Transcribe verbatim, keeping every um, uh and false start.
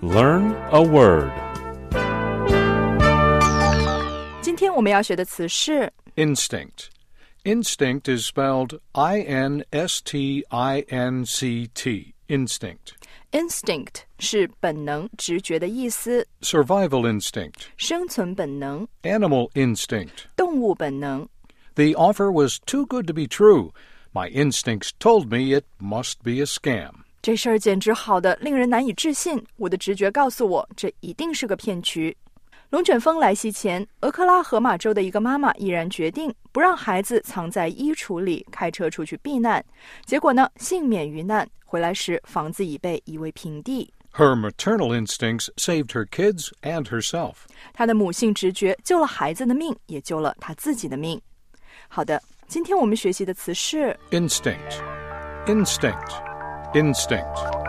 Learn a word. 今天我们要学的词是 Instinct. Instinct is spelled I N S T I N C T. Instinct. instinct 是本能、直觉的意思， Survival instinct. 生存本能、 Animal instinct. 动物本能。 The offer was too good to be true. My instincts told me it must be a scam. 这事儿简直好的令人难以置信，我的直觉告诉我，这一定是个骗局。龙卷风来袭前，俄克拉荷马州的一个妈妈毅然决定不让孩子藏在衣橱里，开车出去避难。结果呢，幸免于难，回来时房子已被夷为平地。 Her maternal instincts saved her kids and herself. 她的母性直觉救了孩子的命，也救了她自己的命。好的，今天我们学习的词是 Instinct. Instinct. Instinct.